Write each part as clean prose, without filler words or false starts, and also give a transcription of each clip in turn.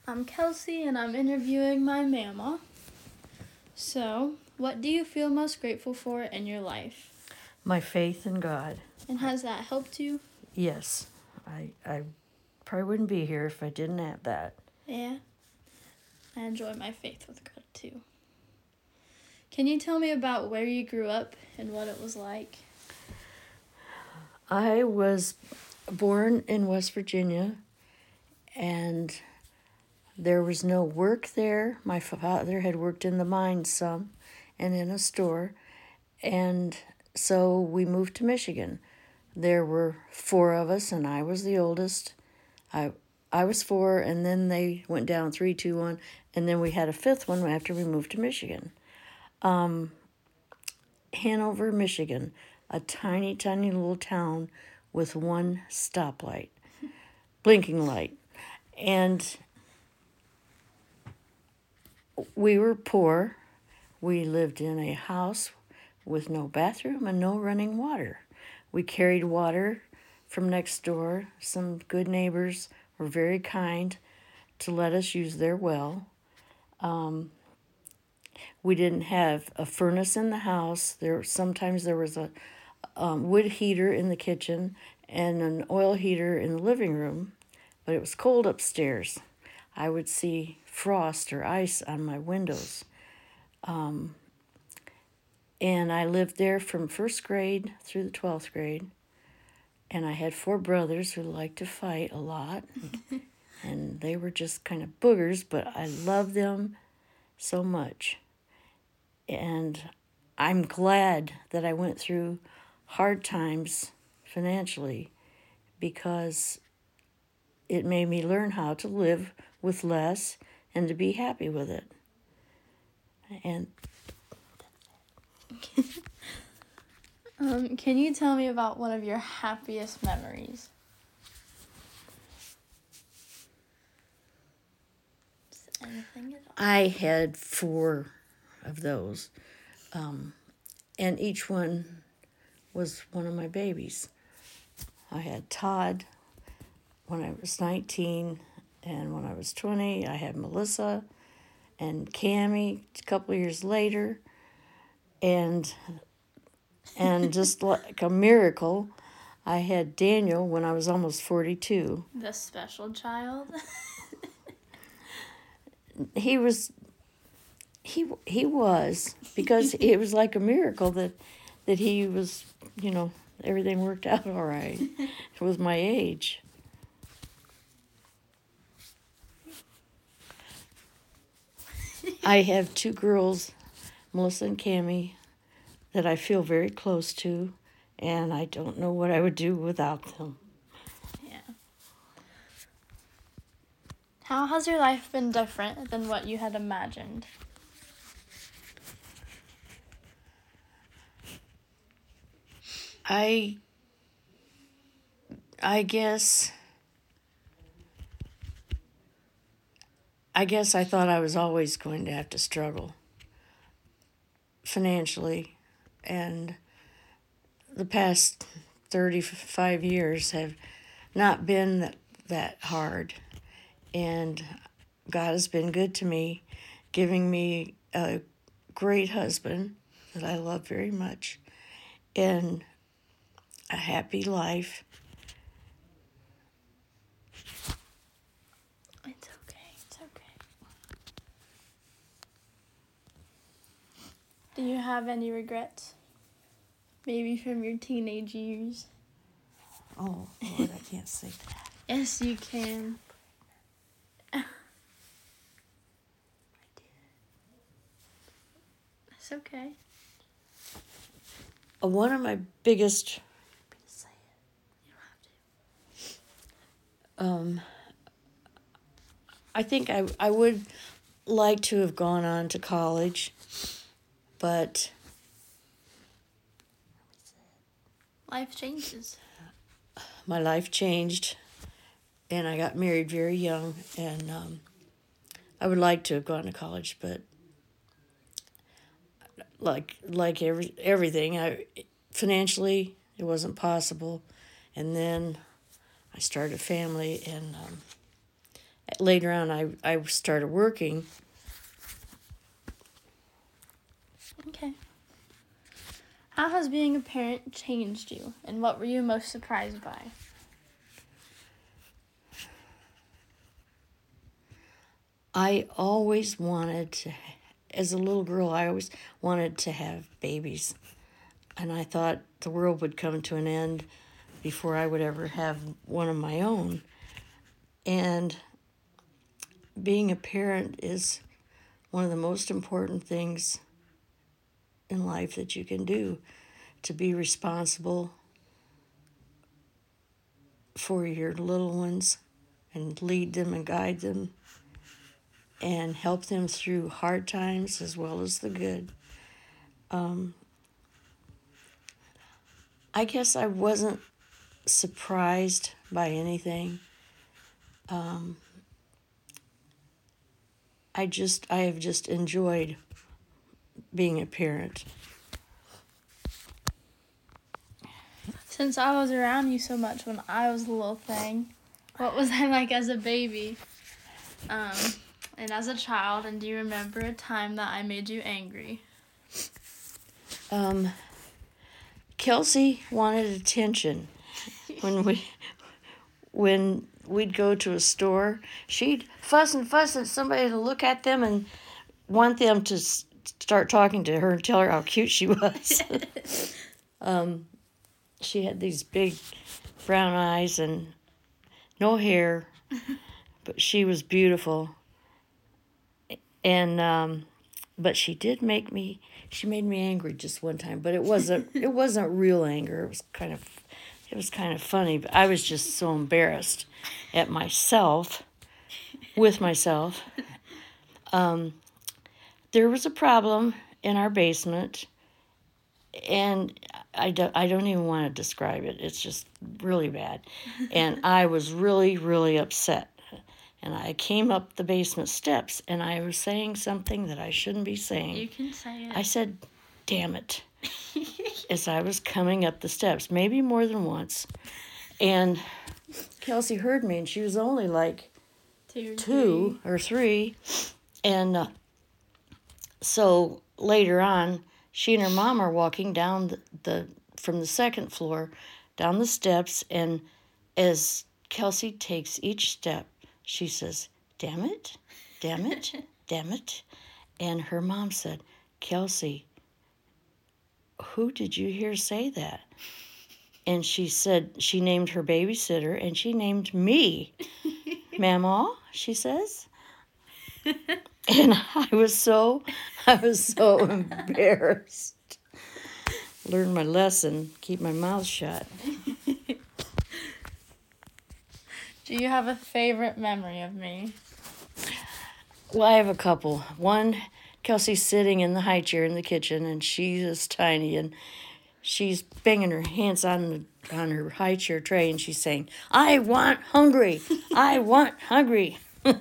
I'm Kelsey and I'm interviewing my mama. So, what do you feel most grateful for in your life? My faith in God. And has that helped you? Yes. I probably wouldn't be here if I didn't have that. Yeah. I enjoy my faith with God too. Can you tell me about where you grew up and what it was like? I was born in West Virginia, and there was no work there. My father had worked in the mines some and in a store, and so we moved to Michigan. There were 4 of us, and I was the oldest. I was 4, and then they went down 3, 2, 1, and then we had a 5th one after we moved to Michigan. Hanover, Michigan, a tiny, tiny little town with one stoplight, blinking light. And we were poor. We lived in a house with no bathroom and no running water. We carried water from next door. Some good neighbors were very kind to let us use their well. We didn't have a furnace in the house. Sometimes there was a wood heater in the kitchen and an oil heater in the living room, but it was cold upstairs. I would see frost or ice on my windows. And I lived there from first grade through the 12th grade. And I had 4 brothers who liked to fight a lot. And they were just kind of boogers, but I loved them so much. And I'm glad that I went through hard times financially because it made me learn how to live with less and to be happy with it. And Can you tell me about one of your happiest memories? Anything at all? I had 4 of those, and each one was one of my babies. I had Todd when I was 19, and when I was 20, I had Melissa and Cammie a couple of years later, and just like a miracle, I had Daniel when I was almost 42. The special child? He was because it was like a miracle that he was, everything worked out all right with my age. I have 2 girls, Melissa and Cammie, that I feel very close to, and I don't know what I would do without them. Yeah. How has your life been different than what you had imagined? I guess I thought I was always going to have to struggle financially, and the past 35 years have not been that hard, and God has been good to me, giving me a great husband that I love very much, and a happy life. It's okay. It's okay. Do you have any regrets? Maybe from your teenage years? Oh, Lord, I can't say that. Yes, you can. It's okay. One of my biggest, You don't have to. I think I would like to have gone on to college, but Life changes. my life changed, and I got married very young, and I would like to have gone to college, but like everything, financially it wasn't possible, and then I started a family, and later on, I started working. Okay. How has being a parent changed you, and what were you most surprised by? I always wanted to, as a little girl, I always wanted to have babies. And I thought the world would come to an end before I would ever have one of my own. And being a parent is one of the most important things in life that you can do, to be responsible for your little ones and lead them and guide them and help them through hard times as well as the good. I guess I wasn't surprised by anything. I have just enjoyed being a parent. Since I was around you so much when I was a little thing, what was I like as a baby? And as a child, and do you remember a time that I made you angry? Kelsey wanted attention. When we'd go to a store, she'd fuss and fuss at somebody to look at them and want them to start talking to her and tell her how cute she was. She had these big brown eyes and no hair, but she was beautiful. And but she made me angry just one time, but it wasn't real anger. It was kind of funny, but I was just so embarrassed at myself, with myself. There was a problem in our basement, and I don't even want to describe it. It's just really bad. And I was really, really upset. And I came up the basement steps, and I was saying something that I shouldn't be saying. You can say it. I said, "Damn it," as I was coming up the steps, maybe more than once. And Kelsey heard me, and she was only like two or three. And so later on, she and her mom are walking down from the second floor down the steps, and as Kelsey takes each step, she says, "Damn it, damn it, damn it." And her mom said, "Kelsey, who did you hear say that?" And she said she named her babysitter, and she named me. "Mama," she says. And I was so embarrassed. Learned my lesson, keep my mouth shut. Do you have a favorite memory of me? Well, I have a couple. One, Kelsey's sitting in the high chair in the kitchen, and she's tiny, and she's banging her hands on her high chair tray, and she's saying, "I want hungry, I want hungry."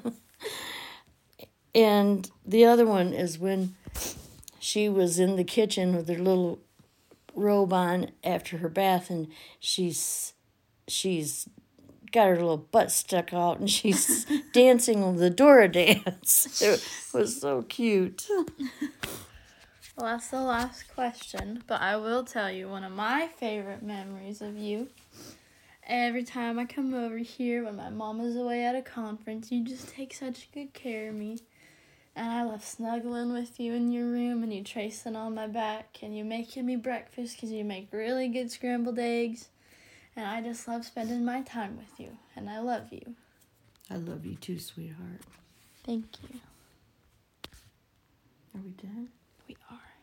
And the other one is when she was in the kitchen with her little robe on after her bath, and she's got her little butt stuck out, and she's dancing the Dora dance. It was so cute. Well, that's the last question, but I will tell you one of my favorite memories of you. Every time I come over here when my mom is away at a conference, you just take such good care of me. And I love snuggling with you in your room, and you tracing on my back, and you making me breakfast because you make really good scrambled eggs. And I just love spending my time with you, and I love you. I love you too, sweetheart. Thank you. Are we done? We are.